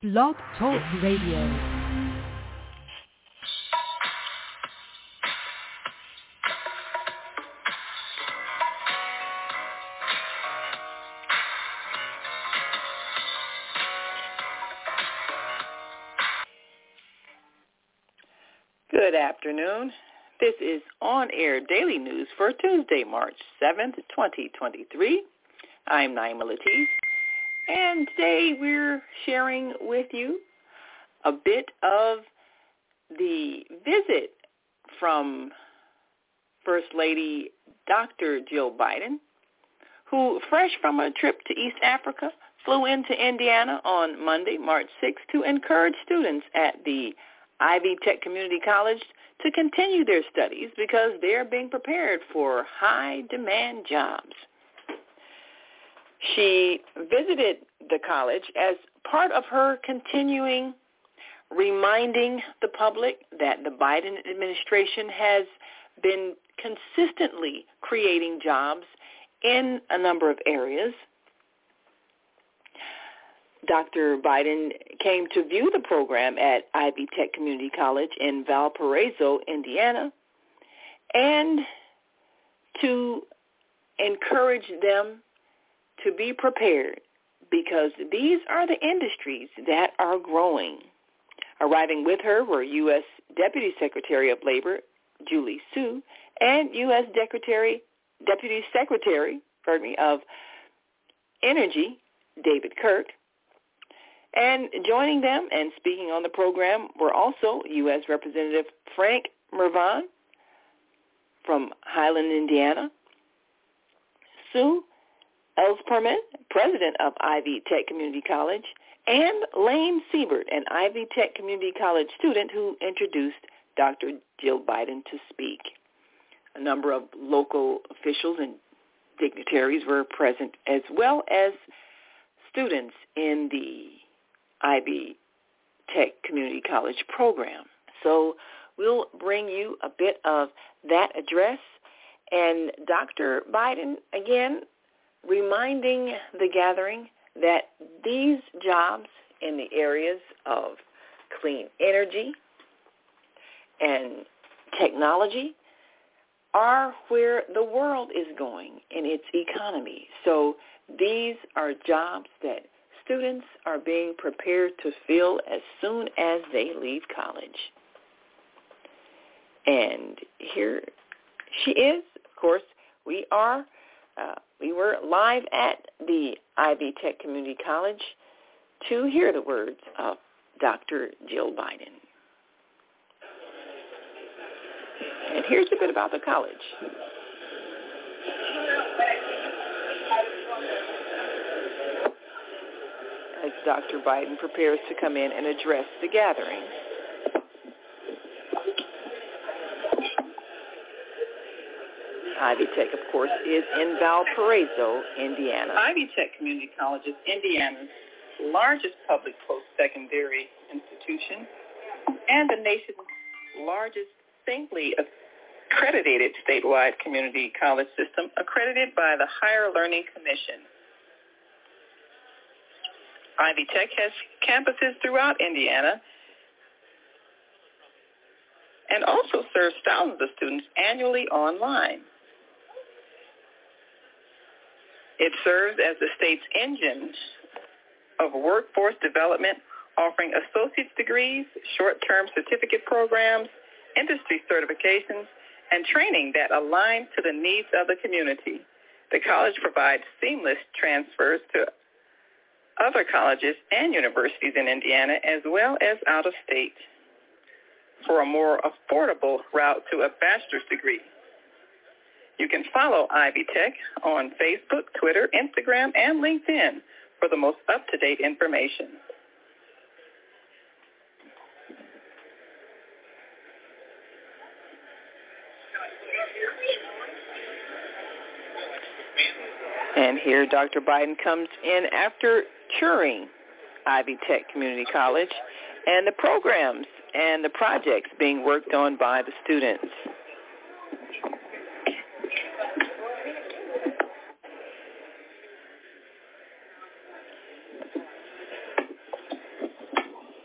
Blog Talk Radio. Good afternoon. This is On Air Daily News for Tuesday, March 7th, 2023. I'm Naima Latif, and today we're sharing with you a bit of the visit from First Lady Dr. Jill Biden, who, fresh from a trip to East Africa, flew into Indiana on Monday, March 6th, to encourage students at the Ivy Tech Community College to continue their studies because they're being prepared for high-demand jobs. She visited the college as part of her continuing reminding the public that the Biden administration has been consistently creating jobs in a number of areas. Dr. Biden came to view the program at Ivy Tech Community College in Valparaiso, Indiana, and to encourage them to be prepared because these are the industries that are growing. Arriving with her were U.S. Deputy Secretary of Labor, Julie Su, and U.S. Deputy Secretary of Energy, David Kirk. And joining them and speaking on the program were also U.S. Representative Frank Mrvan from Highland, Indiana, Sue Ellspermann, president of Ivy Tech Community College, and Lane Siebert, an Ivy Tech Community College student who introduced Dr. Jill Biden to speak. A number of local officials and dignitaries were present, as well as students in the Ivy Tech Community College program. So we'll bring you a bit of that address. And Dr. Biden, again, reminding the gathering that these jobs in the areas of clean energy and technology are where the world is going in its economy. So these are jobs that students are being prepared to fill as soon as they leave college. And here she is. Of course, we were live at the Ivy Tech Community College to hear the words of Dr. Jill Biden. And here's a bit about the college. As Dr. Biden prepares to come in and address the gathering. Ivy Tech, of course, is in Valparaiso, Indiana. Ivy Tech Community College is Indiana's largest public post-secondary institution and the nation's largest singly accredited statewide community college system accredited by the Higher Learning Commission. Ivy Tech has campuses throughout Indiana and also serves thousands of students annually online. It serves as the state's engine of workforce development, offering associate's degrees, short-term certificate programs, industry certifications, and training that align to the needs of the community. The college provides seamless transfers to other colleges and universities in Indiana as well as out of state for a more affordable route to a bachelor's degree. You can follow Ivy Tech on Facebook, Twitter, Instagram, and LinkedIn for the most up-to-date information. And here Dr. Biden comes in after touring Ivy Tech Community College and the programs and the projects being worked on by the students.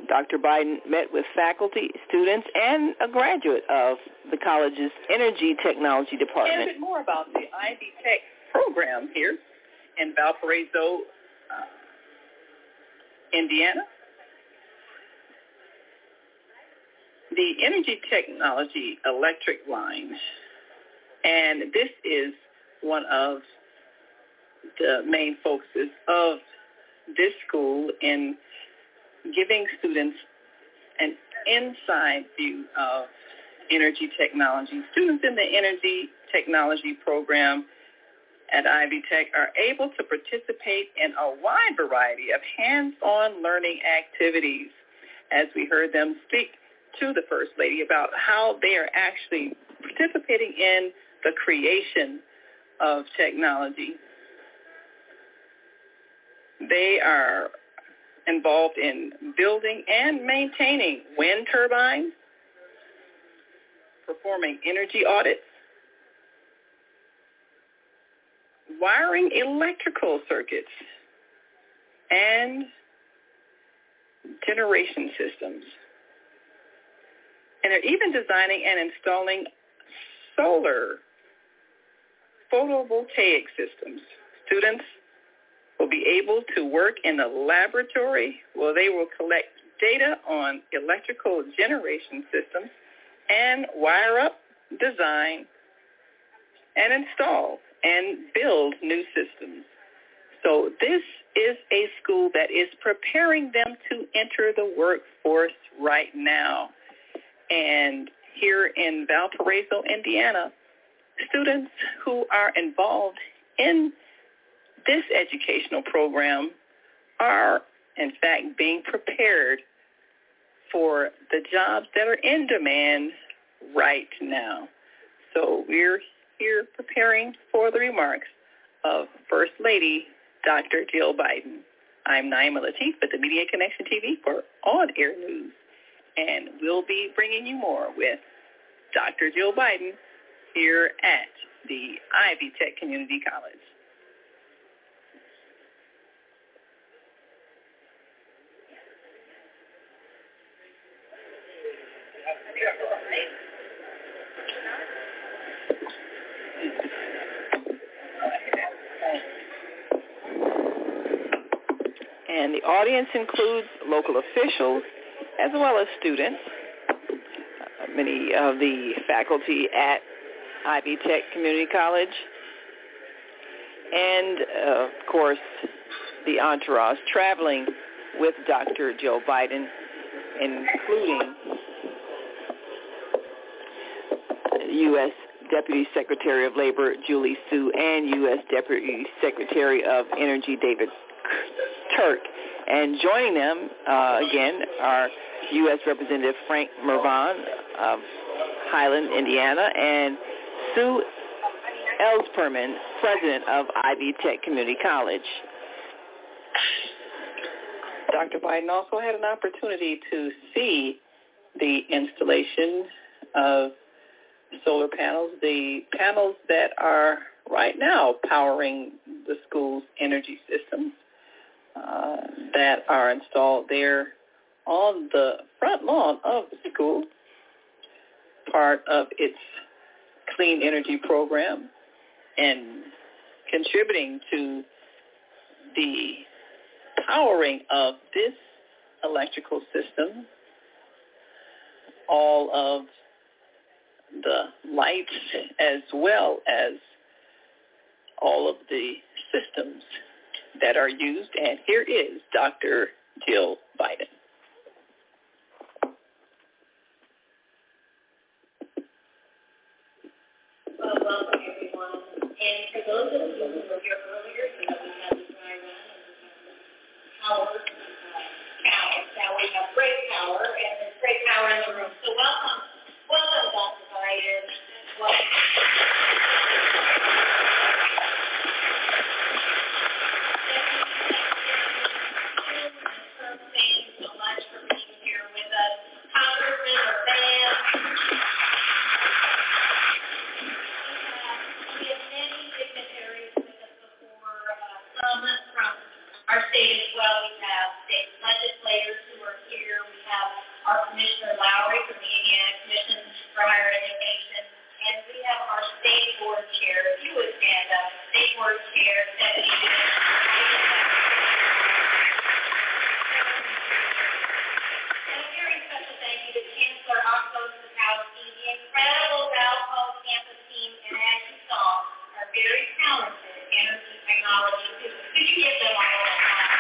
Dr. Biden met with faculty, students, and a graduate of the college's Energy Technology Department. And a bit more about the Ivy Tech program here in Valparaiso, Indiana. The Energy Technology Electric Line, and this is one of the main focuses of this school in giving students an inside view of energy technology. Students in the Energy Technology program at Ivy Tech are able to participate in a wide variety of hands-on learning activities, as we heard them speak to the First Lady about how they are actually participating in the creation of technology. They are involved in building and maintaining wind turbines, performing energy audits, wiring electrical circuits, and generation systems. And they're even designing and installing solar photovoltaic systems. Students will be able to work in the laboratory where they will collect data on electrical generation systems and wire up, design, and install and build new systems. So this is a school that is preparing them to enter the workforce right now. And here in Valparaiso, Indiana, students who are involved in this educational program are, in fact, being prepared for the jobs that are in demand right now. So we're here preparing for the remarks of First Lady Dr. Jill Biden. I'm Naima Latif at the Media Connection TV for On Air News, and we'll be bringing you more with Dr. Jill Biden here at the Ivy Tech Community College. And the audience includes local officials as well as students. Many of the faculty at Ivy Tech Community College, and, of course, the entourage traveling with Dr. Joe Biden, including U.S. Deputy Secretary of Labor Julie Su and U.S. Deputy Secretary of Energy David Turk. And joining them, again, are U.S. Representative Frank Mervan of Highland, Indiana, and Sue Ellsperman, president of Ivy Tech Community College. Dr. Biden also had an opportunity to see the installation of solar panels, the panels that are right now powering the school's energy systems that are installed there on the front lawn of the school, part of its clean energy program, and contributing to the powering of this electrical system. All of the lights as well as all of the systems that are used. And here is Dr. Jill Biden. Well, welcome everyone. And for those of you who were here earlier, we have the dry run and we have power. Now we have great power, and there's great power in the room. So welcome, Dr. Biden. Welcome. Thank you so much for being here with us. Congressman or fans. We have many dignitaries with us before, some from our state as well. We have state legislators who are here. We Commissioner Lowry from the Indiana Commission for Higher Education. And we have our State Board Chair. If you would stand up. State Board Chair, Stephanie. And a very special thank you to Chancellor Otto Sikowski, the incredible Valpo campus team, and as you saw, our very talented energy technology students. Could you give them a round of applause?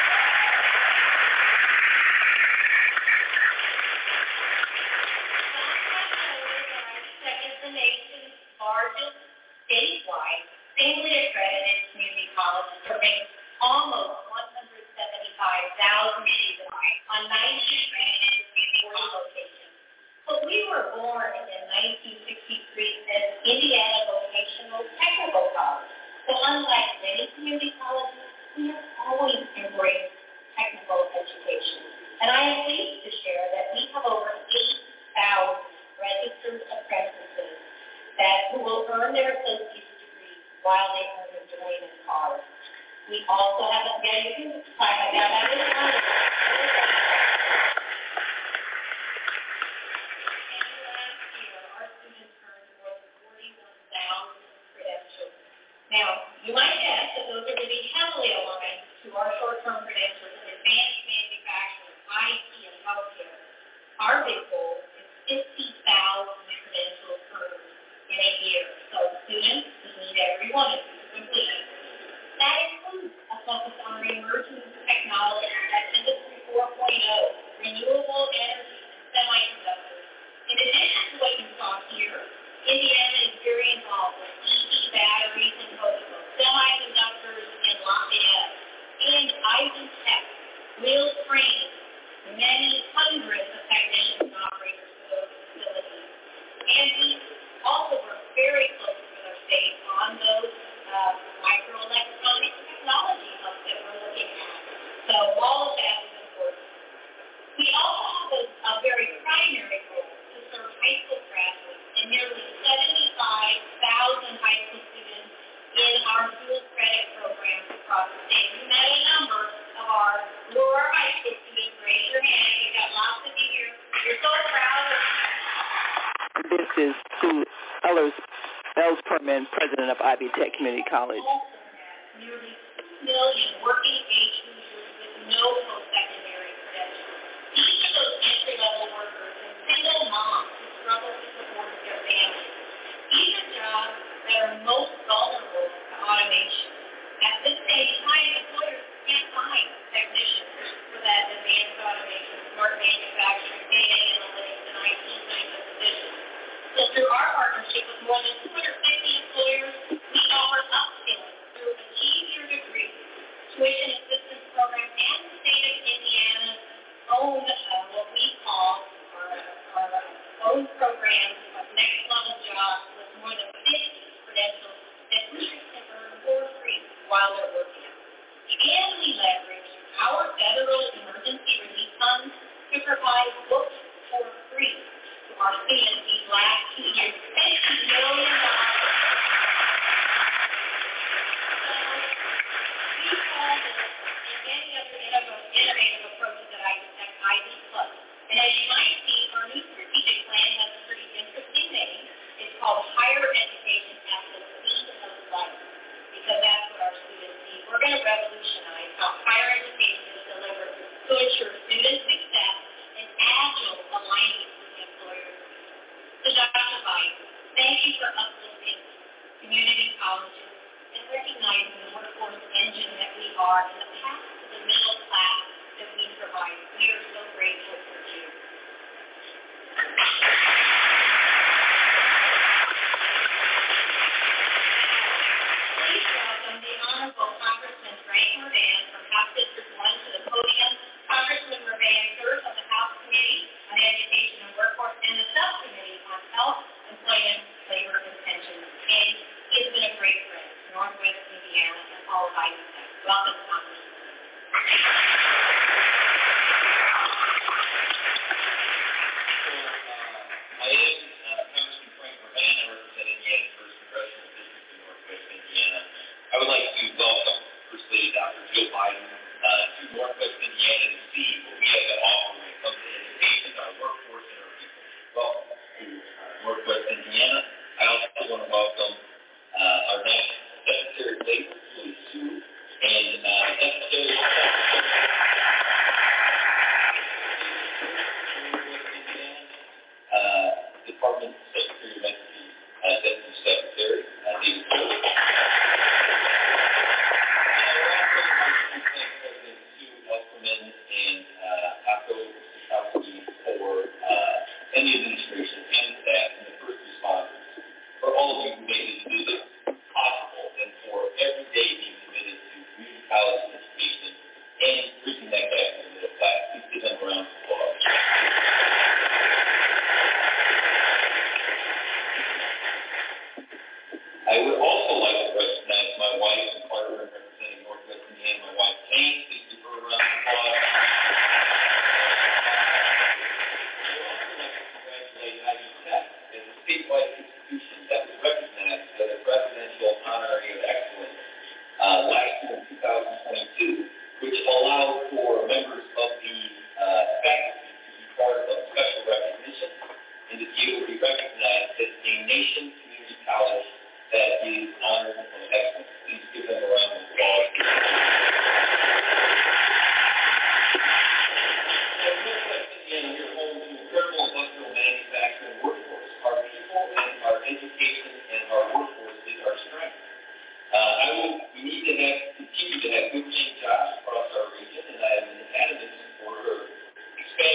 The nation's largest statewide, singly accredited community college, serving almost 175,000 students on 19 accredited 40 locations. But we were born in 1963 as Indiana Vocational Technical College. So unlike many community colleges, we have always embraced technical education. And I am pleased to share that we have over 8,000 registered apprentices who will earn their associate's degree while they earn their journeyman card. We also have a last year, our students earned more than 41,000 credentials. Now, you might guess that those are going to be heavily aligned to our short-term credentials in advanced manufacturing, IT, and healthcare. Our big goal is 50,000 credentials earned in a year. So students, we need every one of you to complete. That includes a focus on emerging technologies like Industry 4.0, renewable energy, and semiconductors. In addition to what you saw here, Indiana is very involved with EV batteries in Kokomo, semiconductors in Lafayette, and Ivy Tech will train many hundreds of technicians and operators for those facilities. And we also work very closely with our state on those microelectronic technology hubs that we're looking at. So all of that is important. We also have a very primary goal to serve high school graduates and nearly 75,000 high school students in our dual credit programs across the state. We met a number of our Aurora high school students. Raise your hand. We've got lots of you here. We're so proud of you. This is Sue Ellsperman, president of Ivy Tech Community College. Nearly 2 million working-age users with no post-secondary credentials. Each of those entry-level workers and single moms who struggle to support their families. These are jobs that are most vulnerable to automation. At this same time, employers can't find technicians for that advanced automation, smart manufacturing, data analytics, and IT kinds of positions. So through our partnership with more than 250 employers, we offer upskilling through Achieve Your Degree, tuition assistance program, and the state of Indiana's own what we call our own program of next level jobs with more than 50 credentials that teachers can earn for free while they're working. And we leverage our federal emergency relief funds to provide books for free to our students these last 2 years. $50 million. So we call this and many other innovative approaches at ID Plus. And as you might see, our new strategic plan has a pretty interesting name. It's called Higher Education at the Speed of Life, because that's what our students need. We're going to revolutionize how higher education is delivered to ensure student success and agile alignment with employers. So Dr. Biden, thank you for uplifting community colleges and recognizing the workforce engine that we are and the path to the middle class that we provide. We are so grateful for you.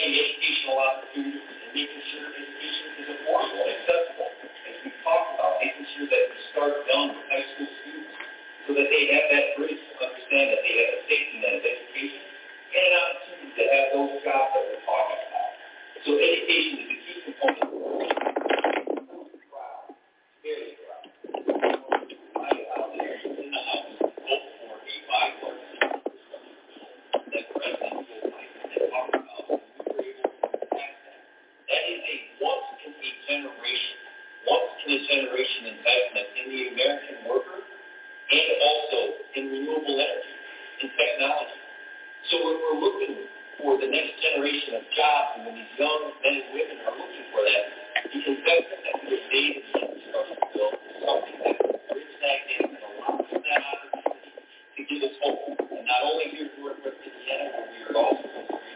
expanding educational opportunities and making sure education is affordable and accessible. As we talked about, making sure that we start young with high school students so that they have that bridge to understand that they have a safety net of education and an opportunity to have those jobs that we're talking about. So education is a key component. Very proud. My colleagues in the House vote for a bipartisan that President Joe Biden had talked about. We were able to pass that. That is a once-in-a-generation investment in the American worker and also in renewable energy and technology. So when we're looking for the next generation of jobs, and when these young men and women are looking for that, the investment that we have made in the infrastructure bill is something that will bridge that gap and allow us that opportunity to give us hope. And not only here in Northwest Indiana, where we are also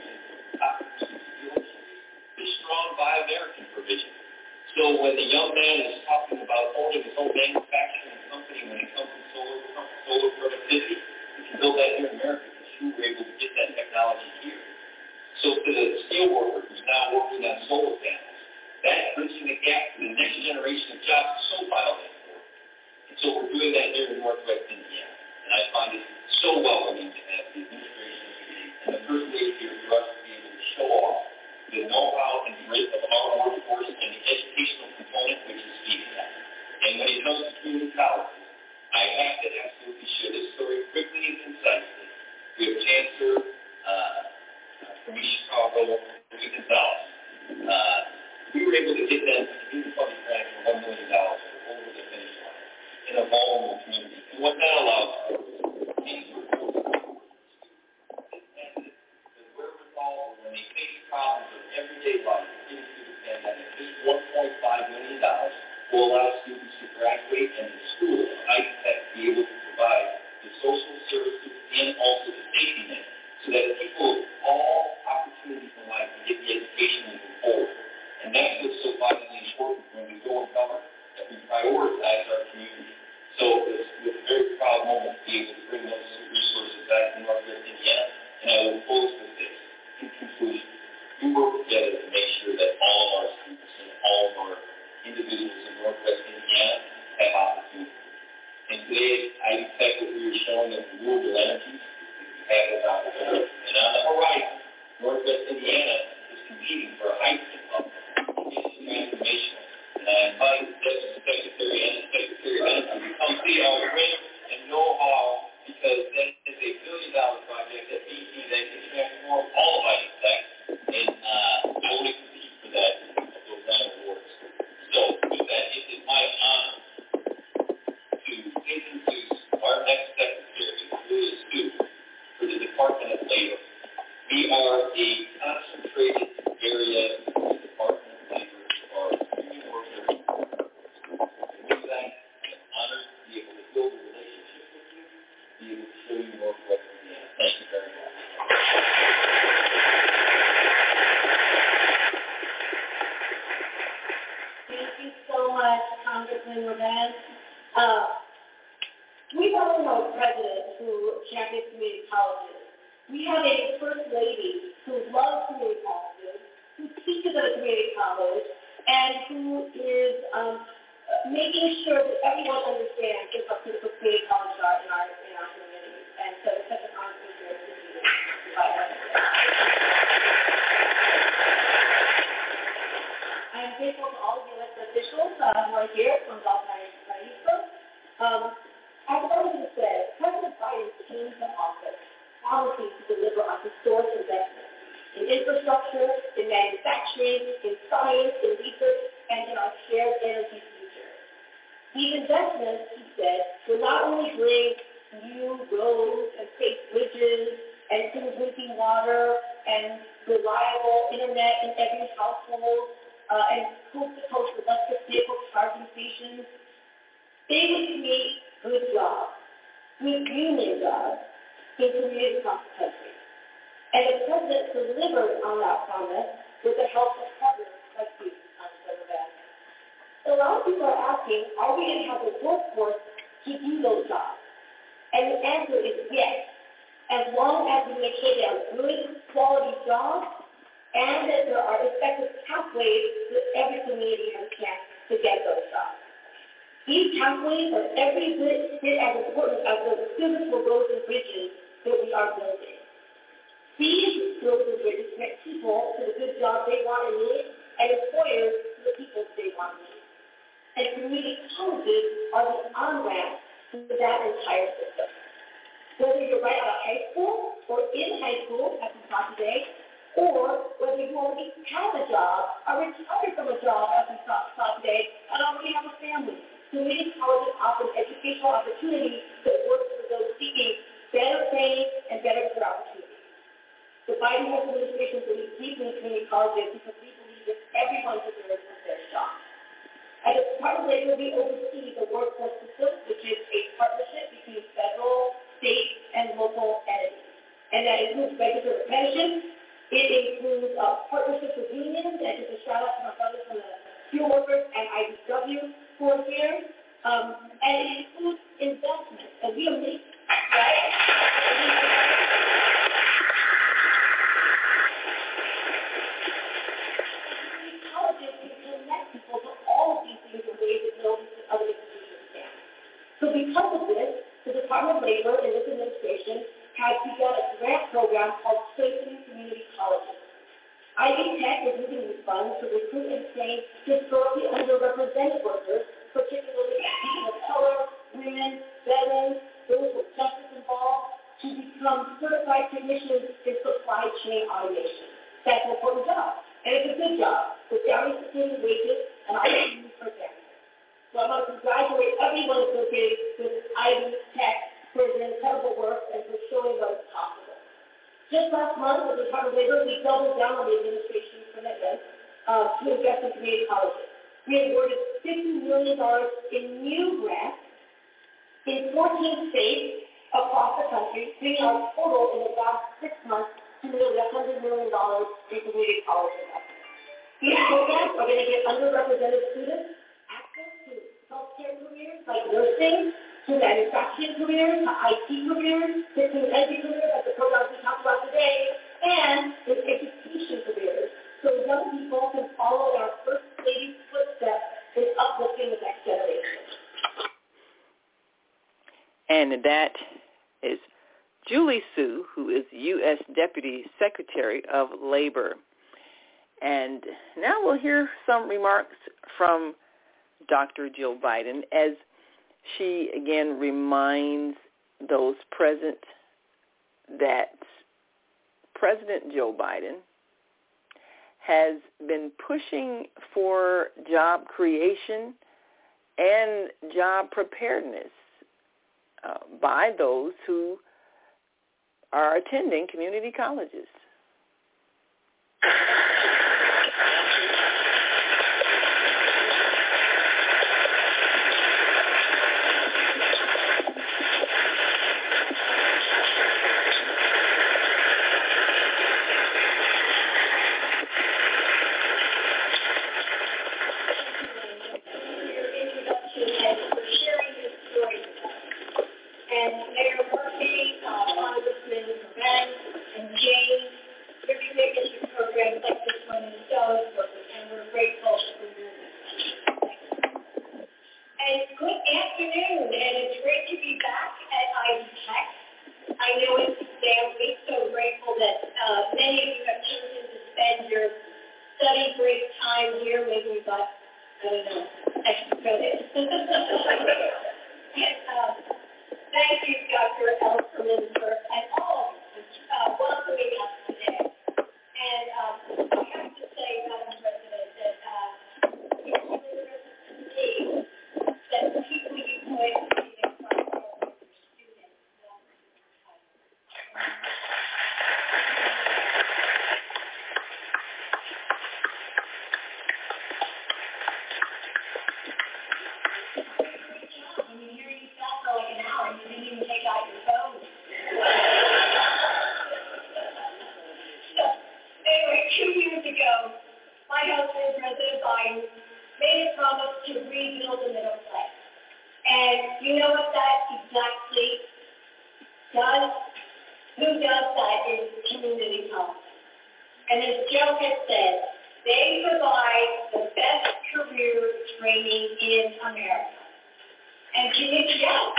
the strong Buy American provision. So when the young man is talking about owning his own manufacturing company when it comes to solar productivity, we can build that here in America because we were able to get that technology here. So to the steel worker who's now working on solar panels, that bridging the gap to the next generation of jobs is so vitally important. And so we're doing that here in Northwest Indiana. And I find it so welcoming to have the administration and the first lady here for us to be able to show off the know-how and grit of our workforce and the educational component, which is feedback. And when it comes to community colleges, I have to absolutely share this story quickly and concisely. We have Chancellor from East Chicago, Ricky Gonzalez. We were able to get them a community funding grant for $1 million over the finish line in a vulnerable community. And what that allows for is these wherewithal when they face problems of everyday life getting through the pandemic. This $1.5 million will allow students to graduate and the school of Ivy Tech to be able to provide the social services and also the safety net so that people of all opportunities in life can get the education and move forward. And that's what's so vitally important when we go and cover that we prioritize our community. So it's a very proud moment to be able to bring those resources back to Northwest Indiana. And I will close with this. In conclusion, we work together to make sure that all of our students and all of our individuals in Northwest Indiana have opportunities. And today, Ivy Tech, what we were showing of renewable energies, we have those opportunities. And on the horizon, Northwest Indiana is competing for a hydrogen hub. It's transformational. And I invite the Deputy Secretary and the Secretary of Energy to come see our grit and know-how, because that is a $1 billion project at BC that can transform all of Ivy Tech. And I want to compete for that at those 9 awards. So with that, it is my honor to introduce our next secretary, Julia Stu, for the Department of Labor. We are a concentrated area in the Department of Labor for our union workers. And with that, I'm honored to be able to build a relationship with you, be able to show you Northwest Indiana. Thank you very much. Thank you so much, Congressman Raban. We also have a president who champions community colleges. We have a first lady who loves community colleges, who teaches at a community college, and who is making sure that everyone understands just how critical community colleges are in our community. And so it's such an honor to be here to provide us. I am grateful to all of the elected officials who are here from Valparaiso. As President said, President Biden came to office promising to deliver on historic investments in infrastructure, in manufacturing, in science, in research, and in our shared energy future. These investments, he said, will not only bring new roads and safe bridges and clean drinking water and reliable internet in every household and coast-to-coast electric vehicle charging stations. They would create good jobs, good union jobs in communities across the country. And the President delivered on that promise with the help of partners like you, Congressman Raban. So a lot of people are asking, are we going to have the workforce to do those jobs? And the answer is yes. As long as we make sure they are good, quality jobs and that there are effective pathways that every community has a chance to get those jobs. These pathways are every bit as important as the physical roads and bridges that we are building. These roads and bridges connect people to the good jobs they want and need, and employers to the people they want and need. And community colleges are the on-ramp to that entire system. Whether you're right out of high school or in high school, as we saw today, or whether you already have a job, are retired from a job, as we saw today, and already have a family. Community colleges offer educational opportunities that work for those seeking better pay and better career opportunities. The Biden administration believes deeply in community colleges because we believe that everyone deserves a fair shot. At the Department of Labor, we oversee the Workforce System, which is a partnership between federal, state, and local entities. And that includes registered apprenticeships. It includes partnerships with unions, and just a shout out to my brothers from the Steel Workers and IBW who are here. And it includes investment. And we are making, right? Colleges can connect people to all of these things in ways that no other institutions can. So because of this, the Department of Labor and this administration has begun a grant program called Strengthening Community Colleges. Ivy Tech is using these funds to recruit and train historically underrepresented workers, particularly people of color, women, veterans, those with justice involved, to become certified technicians in supply chain automation. That's an important job, and it's a good job, with downward sustaining wages and opportunities for families. So I want to congratulate everyone associated with Ivy Tech for their incredible work and for showing what is possible. Just last month, with the Department of Labor, we doubled down on the administration's commitment to invest in community colleges. We awarded $50 million in new grants in 14 states across the country, bringing our total in the last 6 months to nearly $100 million in community college investment. These programs are going to get underrepresented students access to healthcare careers like nursing, to manufacturing careers, to IT careers, to energy careers like the programs we talked about today, and in education careers. So young people can follow in our First Lady's footsteps in uplifting the next generation. And that is Julie Su, who is U.S. Deputy Secretary of Labor. And now we'll hear some remarks from Dr. Jill Biden as she again reminds those present that President Joe Biden has been pushing for job creation and job preparedness by those who are attending community colleges. And as Joe has said, they provide the best career training in America. And can you tell?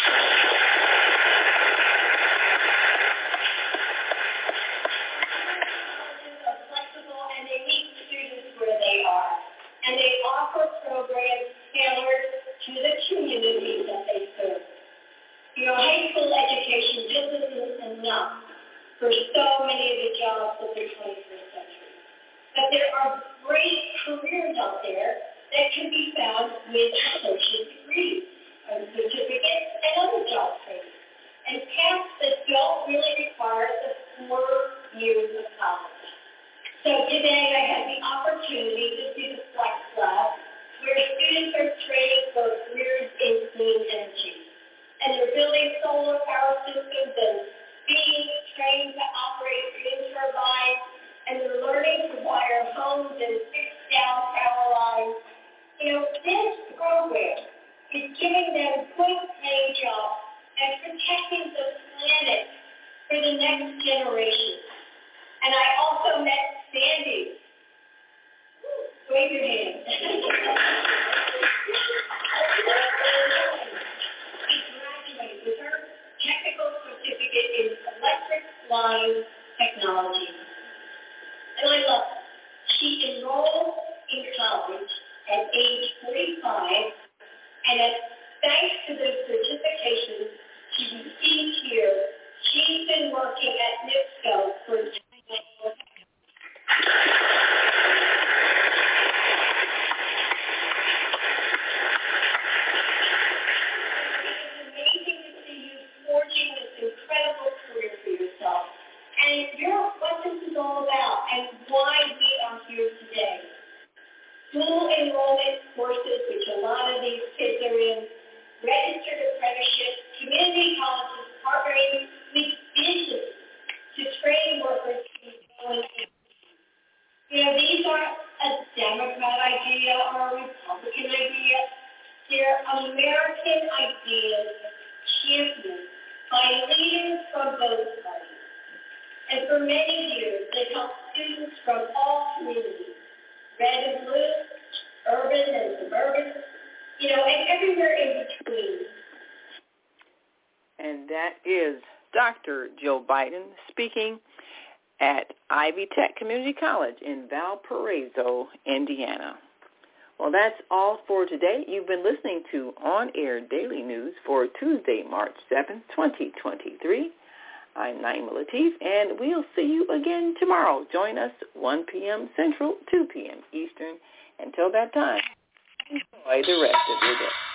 Are flexible and they meet students where they are. And they offer programs tailored to the communities that they serve. You know, high school education just isn't enough for so many of the jobs of the 21st century. But there are great careers out there that can be found with associate degrees, certificates, and other job training, and paths that don't really require the 4 years of college. So today I had the opportunity to see the Flex Lab, where students are training for careers in clean energy. And they're building solar power systems and being trained to operate wind turbines, and they're learning to wire homes and fix down power lines. You know, this program is giving them good paying jobs and protecting the planet for the next generation. And I also met Sandy. Wave your hand. With her technical certificate in electric line technology. And I love it. She enrolled in college at age 45, and thanks to the certifications she received here, she's been working at NIPSCO for 10 years. Forging this incredible career for yourself. And what this is all about and why we are here today. Dual enrollment courses, which a lot of these kids are in, registered apprenticeships, community colleges partnering with business to train workers in going. You know, these aren't a Democrat idea or a Republican idea. They're American ideas championed by leaders from both parties. And for many years, they helped students from all communities, red and blue, urban and suburban, you know, and everywhere in between. And that is Dr. Joe Biden speaking at Ivy Tech Community College in Valparaiso, Indiana. Well, that's all for today. You've been listening to On Air Daily News for Tuesday, March 7th, 2023. I'm Naima Latif, and we'll see you again tomorrow. Join us 1 p.m. Central, 2 p.m. Eastern. Until that time, enjoy the rest of your day.